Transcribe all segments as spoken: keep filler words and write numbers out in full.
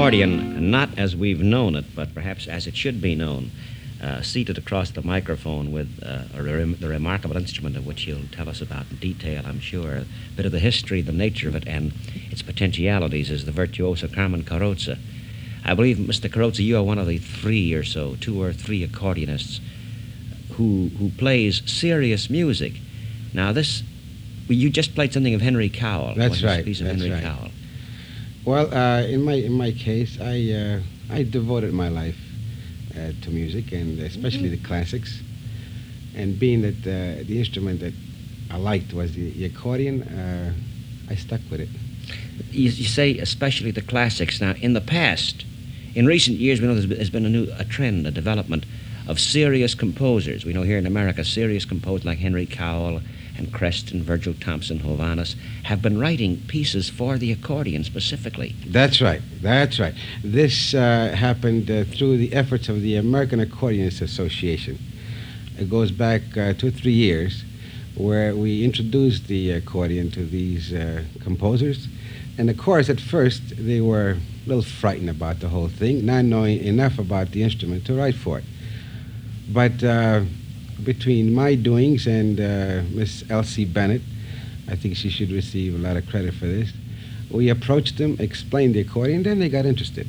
accordion not as we've known it, but perhaps as it should be known. Uh, seated across the microphone with uh, a rem- the remarkable instrument of which you'll tell us about in detail, I'm sure. A bit of the history, the nature of it, and its potentialities is the virtuoso Carmen Carrozza. I believe, Mister Carrozza, you are one of the three or so, two or three accordionists who who plays serious music. Now, this, well, you just played something of Henry Cowell. That's right. A piece of That's Henry right. Cowell. Well, uh, in my in my case, I uh, I devoted my life uh, to music, and especially the classics. And being that uh, the instrument that I liked was the, the accordion, uh, I stuck with it. You, you say especially the classics. Now, in the past, in recent years, we know there's been, there's been a new a trend, a development of serious composers. We know here in America, serious composers like Henry Cowell and Creston, Virgil Thompson, Hovhannes, have been writing pieces for the accordion specifically. That's right. That's right. This uh, happened uh, through the efforts of the American Accordionists Association. It goes back uh, two or three years, where we introduced the accordion to these uh, composers. And of course, at first, they were a little frightened about the whole thing, not knowing enough about the instrument to write for it. But uh, between my doings and uh, Miss Elsie Bennett, I think she should receive a lot of credit for this, we approached them, explained the accordion, then they got interested.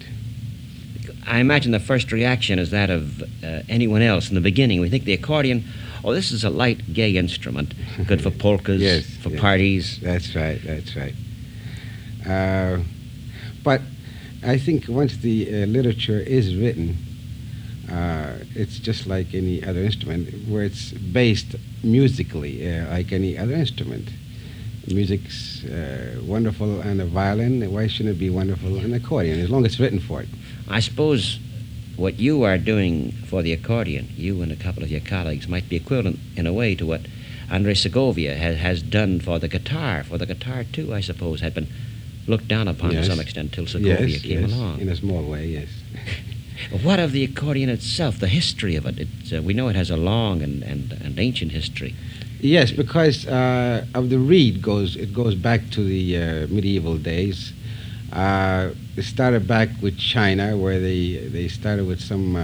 I imagine the first reaction is that of uh, anyone else in the beginning. We think the accordion, oh, this is a light, gay instrument, good for polkas, Yes, for yes. parties. That's right, that's right. Uh, but I think once the uh, literature is written, uh, it's just like any other instrument, where it's based musically, uh, like any other instrument. Music's uh, wonderful on a violin. Why shouldn't it be wonderful on an accordion, as long as it's written for it? I suppose what you are doing for the accordion, you and a couple of your colleagues, might be equivalent in a way to what Andre Segovia has, has done for the guitar. For the guitar, too, I suppose, had been looked down upon Yes. to some extent till Segovia Yes, came yes, along. in a small way, yes. What of the accordion itself, the history of it? It's, uh, we know it has a long and, and, and ancient history. Yes, because uh, of the reed goes it goes back to the uh, medieval days. Uh, it started back with China, where they they started with some uh,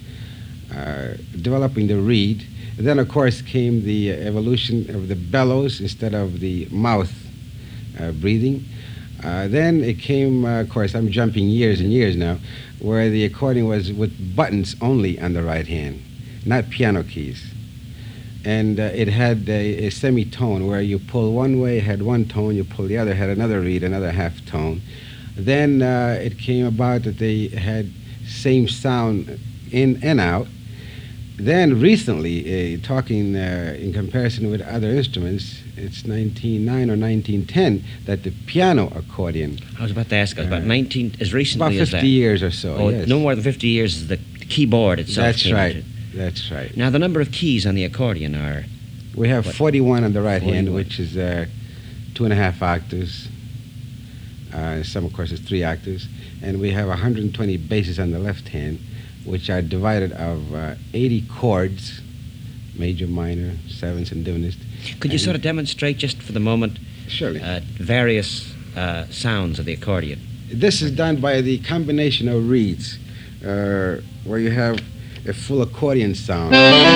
uh, developing the reed. And then, of course, came the evolution of the bellows instead of the mouth uh, breathing. Uh, then it came, uh, of course, I'm jumping years and years now, where the accordion was with buttons only on the right hand, not piano keys. And uh, it had a, a semitone where you pull one way, it had one tone, you pull the other, had another reed, another half tone. Then uh, it came about that they had same sound in and out. Then recently, uh, talking uh, in comparison with other instruments, it's nineteen oh nine or nineteen ten that the piano accordion, I was about to ask, about Uh, nineteen, as recently about as that. fifty years or so, Oh, yes. no more than fifty years is the keyboard itself. That's came right. into- That's right. Now, the number of keys on the accordion are... We have What? forty-one on the right hand, forty-one. which is uh, two and a half octaves. Uh, some, of course, is three octaves. And we have one hundred twenty basses on the left hand, which are divided of uh, eighty chords, major, minor, sevenths, and diminished. Could you And- sort of demonstrate, just for the moment, Surely. uh, various uh, sounds of the accordion? This is done by the combination of reeds, uh, where you have a full accordion sound.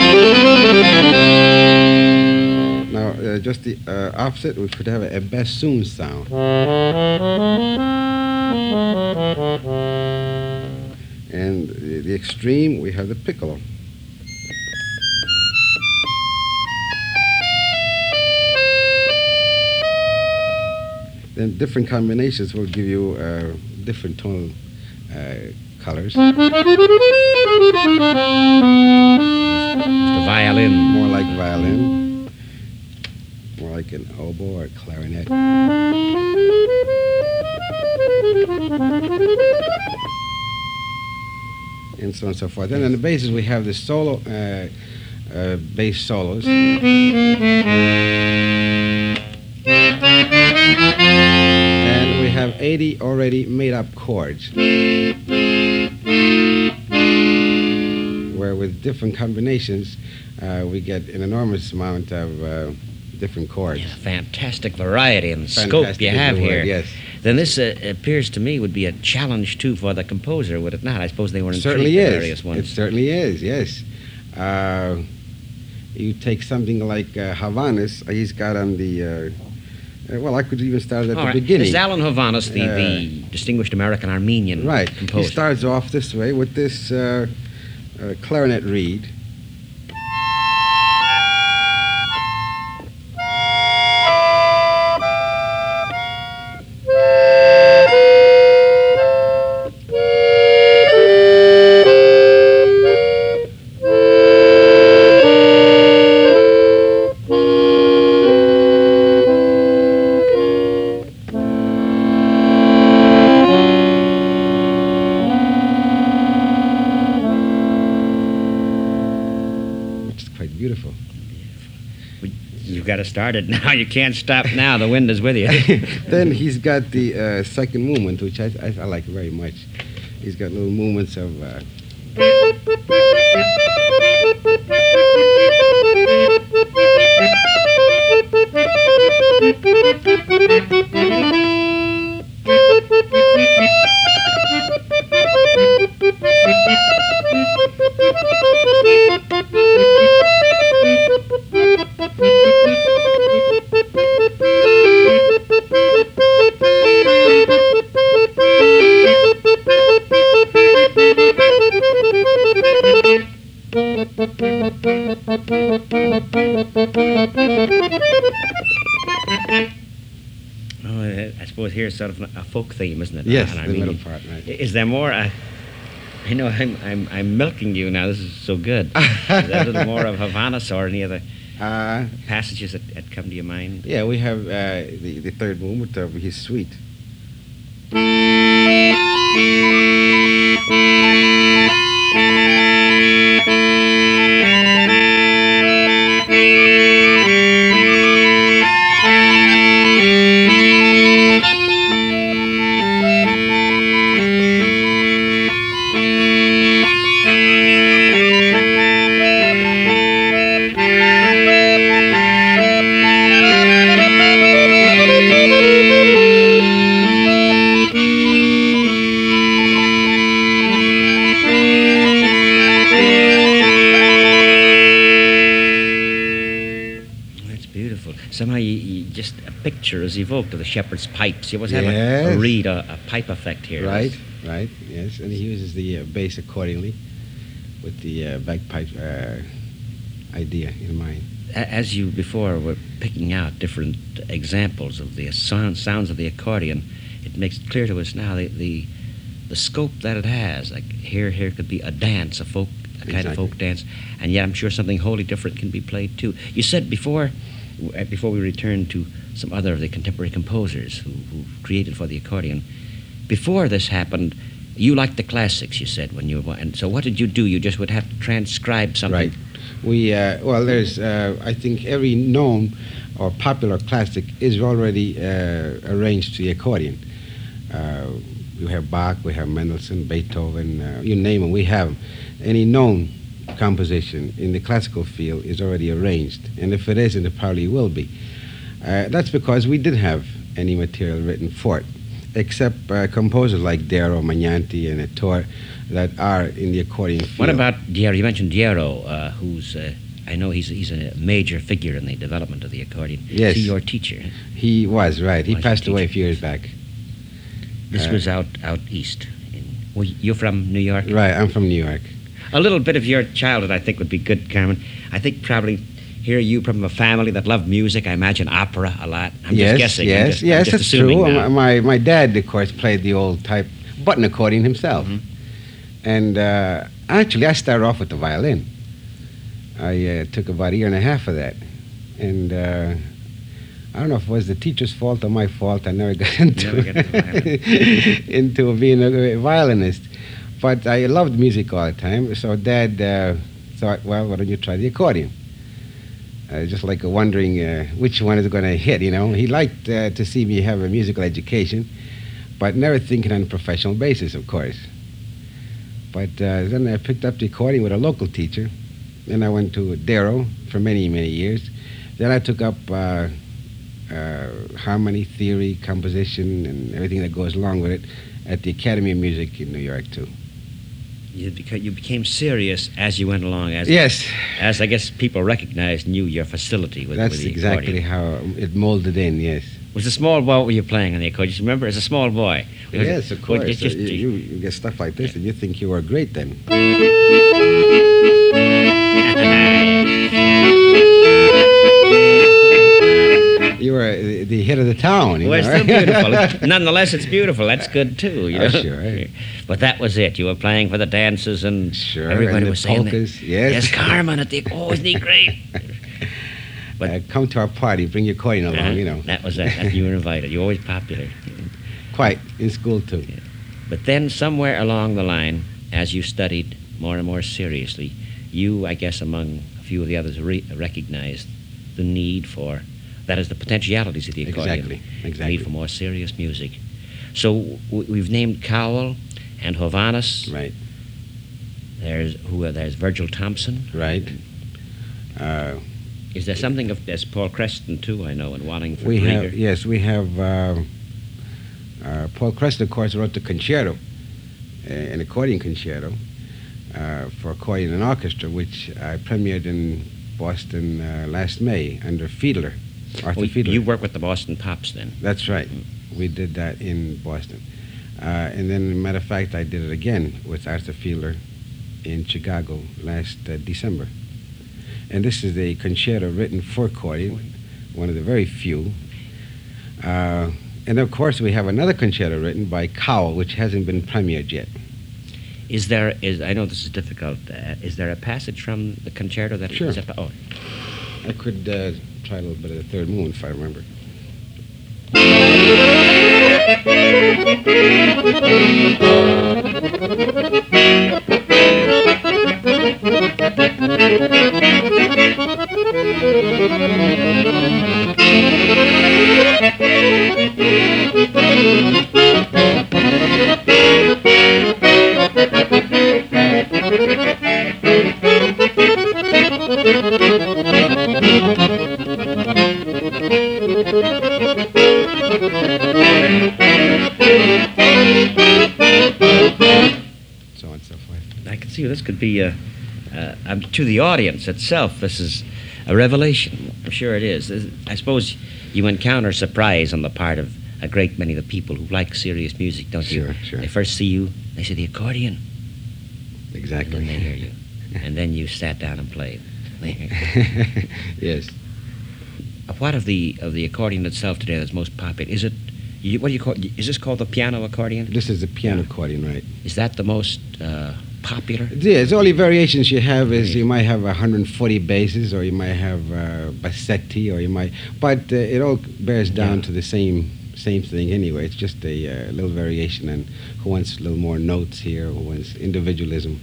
Now, uh, just the uh, opposite, we could have a, a bassoon sound. And the, the extreme, we have the piccolo. Then different combinations will give you uh, different tonal uh, colors. The violin. More like violin, more like an oboe or clarinet. And so on and so forth. Then on the basses we have the solo, uh, uh, bass solos. And we have eighty already made up chords, where with different combinations uh, we get an enormous amount of uh, different chords. Yeah, fantastic variety and scope Fantastic you is the have word, here. Yes. Then this uh, appears to me would be a challenge, too, for the composer, would it not? I suppose they were intrigued Certainly with is. various ones. It certainly is, yes. Uh, you take something like uh, Havanas, he's got on the, uh, uh, well, I could even start at All the right. beginning. This is Alan Hovanes, the, Uh, the distinguished American-Armenian Right. composer. He starts off this way with this uh, uh, clarinet reed. Beautiful. You've got to start it now. You can't stop now. The wind is with you. Then he's got the uh, second movement, which I, I, I like very much. He's got little movements of. Uh, Oh, I suppose here's sort of a folk theme, isn't it? yes, An the Armenian. middle part, right. Is there more? Uh, I know I'm, I'm I'm milking you now. This is so good. Is there a little more of Havanas or any other Uh, passages that, that come to your mind? yeah, we have uh, the, the third movement of his suite. Somehow you, you just a picture is evoked of the shepherd's pipes. You always have a, a Yes. reed, a, a pipe effect here. Right, right, yes. And he uses the uh, bass accordingly with the uh, bagpipe uh, idea in mind. A- As you before were picking out different examples of the sound, sounds of the accordion, it makes it clear to us now the, the the scope that it has. Like here, here could be a dance, a folk, a kind of Exactly. folk dance, and yet I'm sure something wholly different can be played too. You said before, w- before we return to some other of the contemporary composers who, who created for the accordion, before this happened, you liked the classics. You said when you were, and so what did you do? You just would have to transcribe something. Right. We, uh, well, there's, uh, I think every known or popular classic is already uh, arranged to the accordion. Uh, we have Bach, we have Mendelssohn, Beethoven, uh, you name them, we have 'em. Any known composition in the classical field is already arranged, and if it isn't, it probably will be. Uh, that's because we didn't have any material written for it, except uh, composers like Darrow, Magnanti, and Ettore that are in the accordion field. What about Diero? You mentioned Diero, uh, who's, uh, I know he's, he's a major figure in the development of the accordion. Yes. Is he your teacher? He was, right. He Was your passed away a teacher. few years back. This Uh, was out out east. In, well, you're from New York? Right, I'm from New York. A little bit of your childhood, I think, would be good, Carmen. I think probably here you from a family that loved music. I imagine opera a lot. I'm yes, just guessing. I'm yes, just, I'm yes, just that's assuming true. now. My, my dad, of course, played the old type button accordion himself. Mhm. And uh, actually, I started off with the violin. I uh, took about a year and a half of that. And uh, I don't know if it was the teacher's fault or my fault. I never got into, Never got into violin. into being a violinist. But I loved music all the time. So Dad uh, thought, well, why don't you try the accordion? Uh, just like wondering uh, which one is going to hit, you know. He liked uh, to see me have a musical education, but never thinking on a professional basis, of course. But uh, then I picked up the accordion with a local teacher. Then I went to Darrow for many, many years. Then I took up uh, uh, harmony, theory, composition, and everything that goes along with it at the Academy of Music in New York, too. You, beca- you became serious as you went along, as Yes. as I guess people recognized and knew your facility with, That's with the exactly accordion. how it molded in, yes. Was a small boy, what were you playing on the accordion? You remember, as a small boy? Yes, of Well, course. just- just- Uh, you, you get stuff like this, and you think you are great then. You were the, the hit of the town. You Well, it's know, still right? beautiful. Nonetheless, it's beautiful. That's good, too. You know? Oh, sure. But that was it. You were playing for the dances, and Sure, everybody and the was saying that. polkas, yes. Yes, Carmen at the... Oh, isn't he great? But- Uh, come to our party, bring your coin along, Uh-huh. you know. That was it. That you were invited. You're always popular. Quite, in school, too. But then, somewhere along the line, as you studied more and more seriously, you, I guess, among a few of the others, re- recognized the need for, that is, the potentialities of the accordion. Exactly, The exactly. need for more serious music. So w- we've named Cowell and Hovannes. Right, There's who? Are, there's Virgil Thompson. right. Uh, Is there something of there's Paul Creston too? I know in Wallingford. we Rieger. have, yes, we have, uh, uh, Paul Creston, of course, wrote the concerto, uh, an accordion concerto uh, for accordion and orchestra, which I premiered in Boston uh, last May under Fiedler, Arthur Well, Fiedler. you work with the Boston Pops then. That's right. We did that in Boston. Uh, and then, matter of fact, I did it again with Arthur Fiedler in Chicago last uh, December. And this is a concerto written for accordion, one of the very few. Uh, and of course, we have another concerto written by Cowell, which hasn't been premiered yet. Is there? Is I know this is difficult. Uh, is there a passage from the concerto that? Sure. Is that, oh, I could uh, try a little bit of the Third Moon, if I remember. So on and so forth. I can see this could be a, uh, um, to the audience itself. This is a revelation. I'm sure it is. This- I suppose you encounter surprise on the part of a great many of the people who like serious music, don't you? Sure, sure. They first see you, they say the accordion, and Exactly. then they hear you, and then you sat down and played. Yes. What of the of the accordion itself today that's most popular? Is it? You, what do you call? Is this called the piano accordion? This is the piano Yeah. accordion, right? Is that the most uh, popular? Yeah, the only variations you have is you might have one hundred forty basses, or you might have uh, bassetti, or you might, but uh, it all bears down Yeah. to the same same thing anyway. It's just a uh, little variation, and who wants a little more notes here, who wants individualism.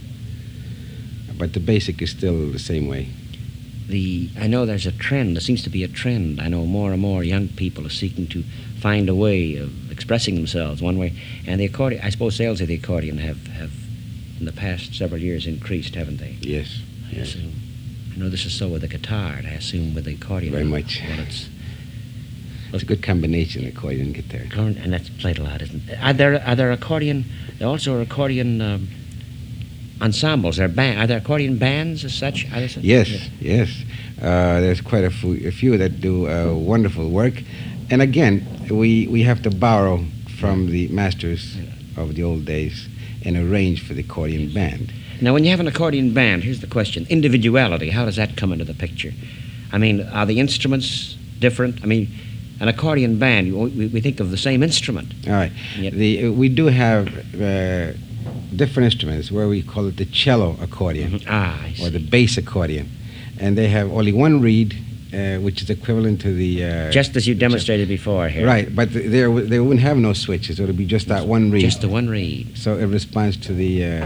But the basic is still the same way. The I know there's a trend. There seems to be a trend. I know more and more young people are seeking to find a way of expressing themselves one way. And the accordion, I suppose sales of the accordion have, have in the past several years increased, haven't they? Yes. I Yes. assume. I know this is so with the guitar, and I assume with the accordion. Very much. Well, it's, It's a good combination, accordion and guitar. Corn- and that's played a lot, isn't it? Are there are there accordion? There also are accordion um, ensembles. Are band? Are there accordion bands as such? Are there such? Yes, yes. Uh, there's quite a few, a few that do uh, wonderful work. And again, we, we have to borrow from the masters of the old days and arrange for the accordion band. Now, when you have an accordion band, here's the question: individuality. How does that come into the picture? I mean, are the instruments different? I mean, an accordion band, we, we think of the same instrument. All right. Yep. The, uh, we do have uh, different instruments where we call it the cello accordion Ah, I or see. the bass accordion. And they have only one reed, uh, which is equivalent to the... Uh, Just as you demonstrated before here. Right, but th- there w- they wouldn't have no switches. It would be just that one reed. Just the one reed. So it responds to the uh,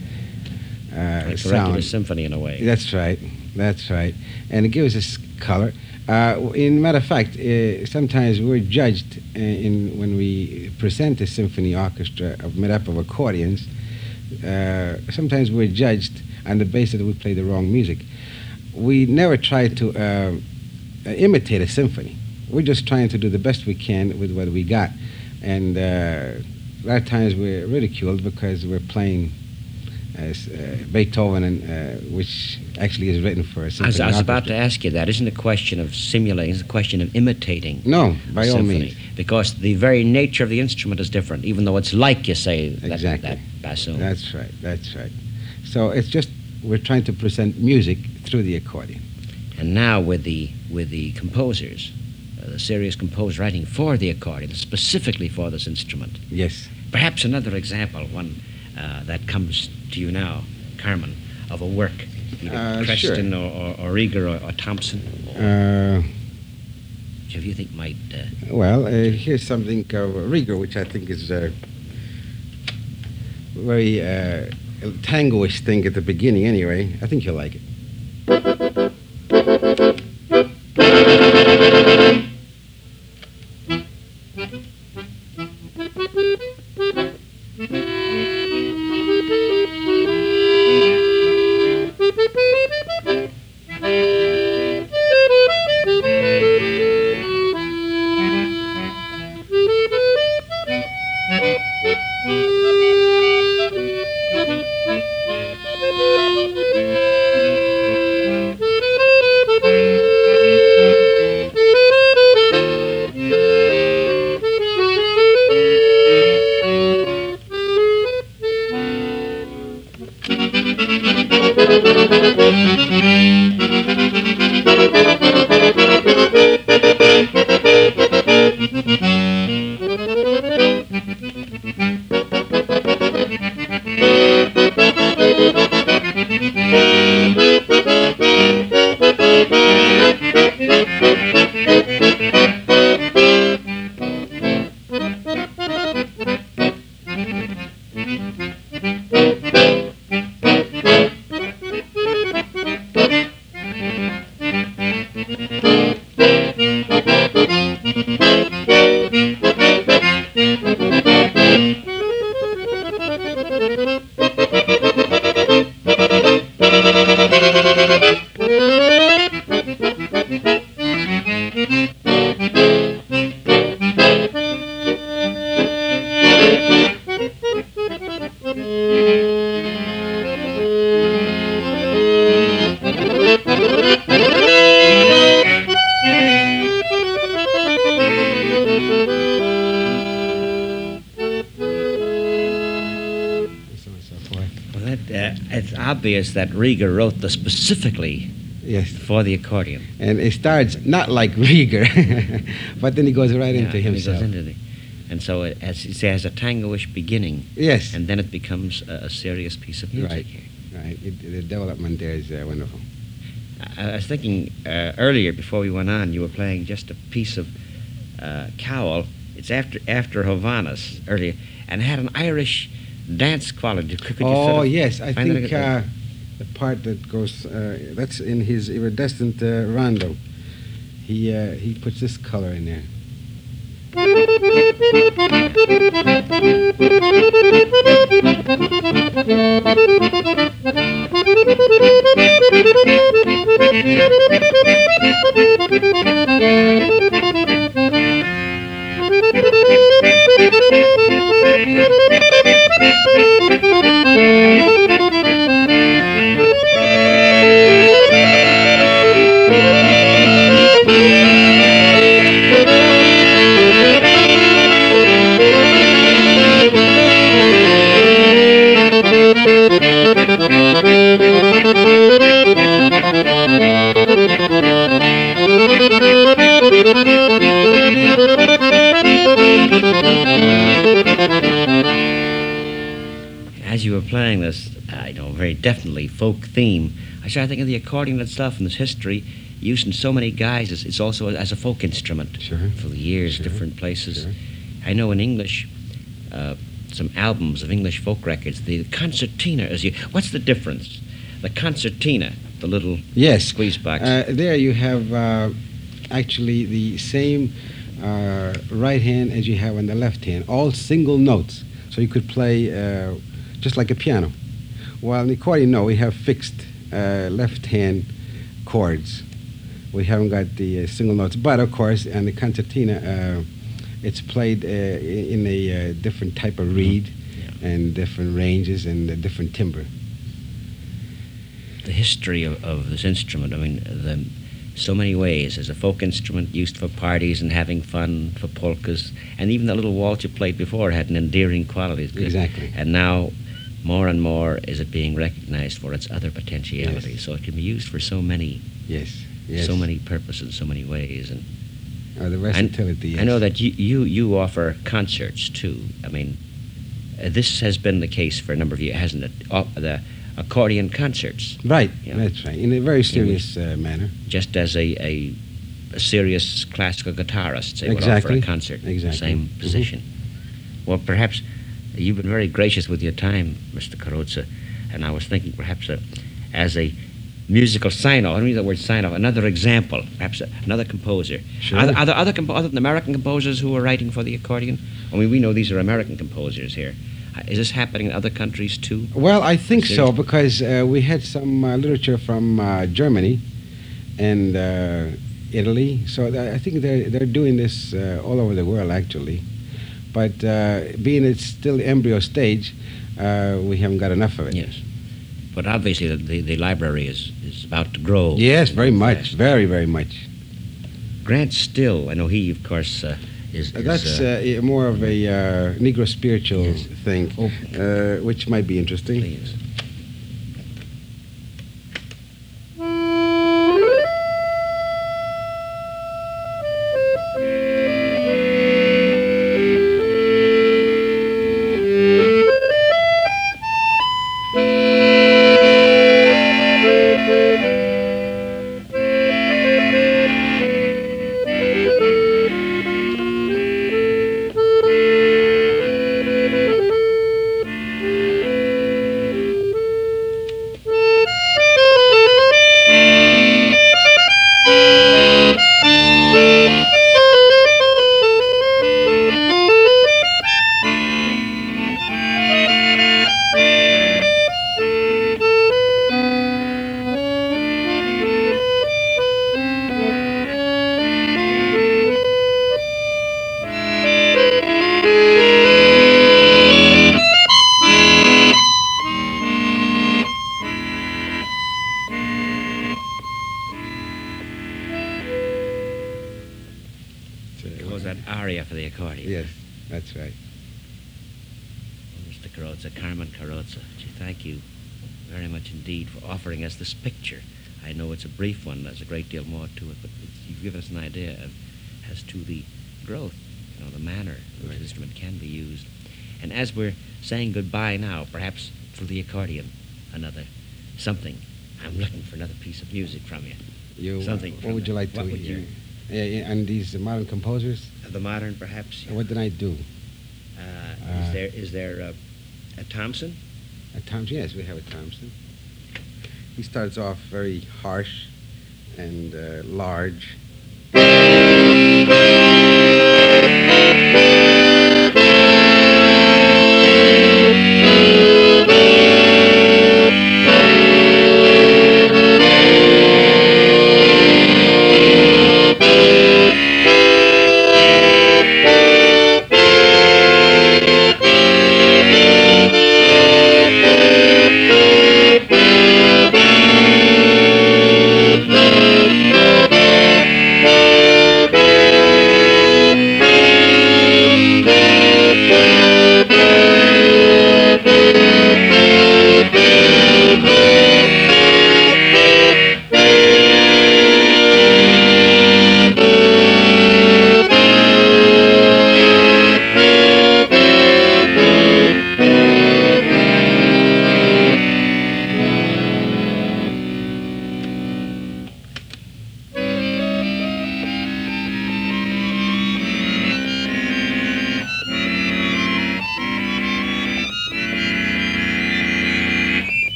uh, Like a sound. regular symphony in a way. That's right. That's right. And it gives us color. Uh, in matter of fact, uh, sometimes we're judged uh, in when we present a symphony orchestra of, made up of accordions. Uh, sometimes we're judged on the basis that we play the wrong music. We never try to uh, uh, imitate a symphony. We're just trying to do the best we can with what we got. And uh, a lot of times we're ridiculed because we're playing as uh, Beethoven, and, uh, which actually is written for a I was, symphony. I was about orchestra. to ask you that. Isn't it a question of simulating? It's a question of imitating. No, by a all symphony? means. Because the very nature of the instrument is different, even though it's like, you say, that, Exactly. that bassoon. That's right, that's right. So it's just, we're trying to present music through the accordion. And now with the with the composers, uh, the serious composers writing for the accordion, specifically for this instrument. Yes. Perhaps another example, one uh, that comes to you now, Carmen, of a work, either Uh, Preston or, or, or Rieger or, or Thompson, Uh, which if you think might... Uh, well, uh, here's something of Rieger, which I think is a very uh, tangoish thing at the beginning anyway. I think you'll like it. well, that, uh, it's obvious that Rieger wrote this specifically Yes. for the accordion. And it starts not like Rieger, but then he goes right Yeah, into and he goes himself. into the- and so it has, it has a tangoish beginning, Yes. and then it becomes a, a serious piece of music. Right. Right. It, the development there is uh, wonderful. I, I was thinking uh, earlier, before we went on, you were playing just a piece of uh, Cowell. It's after after Havanas earlier, and it had an Irish dance quality. Could, could you Oh, sort of yes. I find think it? uh, the part that goes, uh, that's in his iridescent uh, rondo. He, uh, he puts this color in there. As you were playing this, I know, very definitely folk theme, I started thinking of the accordion itself and its history, used in so many guises. It's also as a folk instrument Sure. for the years, Sure. different places. Sure. I know in English, uh, some albums of English folk records, the concertina is you. What's the difference? The concertina, the little Yes. squeeze box. Uh, there you have uh, actually the same uh, right hand as you have on the left hand, all single notes. So you could play uh, just like a piano. While in the accordion, no, we have fixed uh, left hand chords. We haven't got the uh, single notes, but of course, on the concertina, uh, it's played uh, in a uh, different type of reed Yeah. and different ranges and a different timbre. The history of, of this instrument, I mean, the, so many ways. As a folk instrument used for parties and having fun, for polkas, and even the little waltz you played before had an endearing quality. Exactly. And now, more and more, is it being recognized for its other potentialities. Yes. So it can be used for so many, Yes, yes. so many purposes, so many ways. And Oh, the versatility, yes. I know that you, you, you offer concerts too. I mean, uh, this has been the case for a number of years, hasn't it? Uh, the accordion concerts, Right, Yeah. that's right, in a very serious uh, manner. just as a, a, a serious classical guitarist, say, would Exactly. offer a concert. Exactly. Same Mhm. position. Well, perhaps you've been very gracious with your time, Mister Carrozza, and I was thinking perhaps uh, as a musical sign-off, I don't use that word sign-off, another example, perhaps uh, another composer. Sure. Are, there- are there other, compo- other than American composers who are writing for the accordion? I mean, we know these are American composers here. Uh, Is this happening in other countries too? Well, I think so Seriously? because uh, we had some uh, literature from uh, Germany and uh, Italy, so th- I think they're, they're doing this uh, all over the world actually. But uh, being it's still embryo stage, uh, we haven't got enough of it. Yes. But obviously the, the, the library is, is about to grow. Yes, very much, fast. very, very much. Grant Still, I know he, of course, uh, is, is That's uh, uh, i- more of a uh, Negro spiritual Yes. thing, Oh. uh, which might be interesting. please. It was that aria for the accordion. Yes, that's right. Well, Mister Carrozza, Carmen Carrozza, gee, thank you very much indeed for offering us this picture. I know it's a brief one, there's a great deal more to it, but it's, you've given us an idea of, as to the growth, you know, the manner in which Right. the instrument can be used. And as we're saying goodbye now, perhaps through the accordion, another something. I'm looking for another piece of music from you. You, uh, Something what from would the- you like to what would hear? you- Uh, and these modern composers, Of the modern, perhaps. what did I do? Uh, Uh, is there is there uh, a Thompson? A Thompson? Yes, we have a Thompson. He starts off very harsh and uh, large.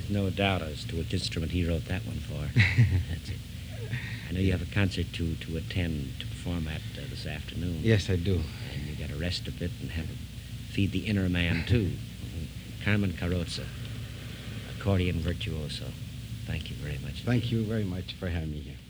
no doubt as to which instrument he wrote that one for. That's it. I know you have a concert to, to attend, to perform at uh, this afternoon. Yes, I do. And you got to rest a bit and have a, feed the inner man, too. Carmen Carrozza, accordion virtuoso. Thank you very much. Thank you very much for having me here.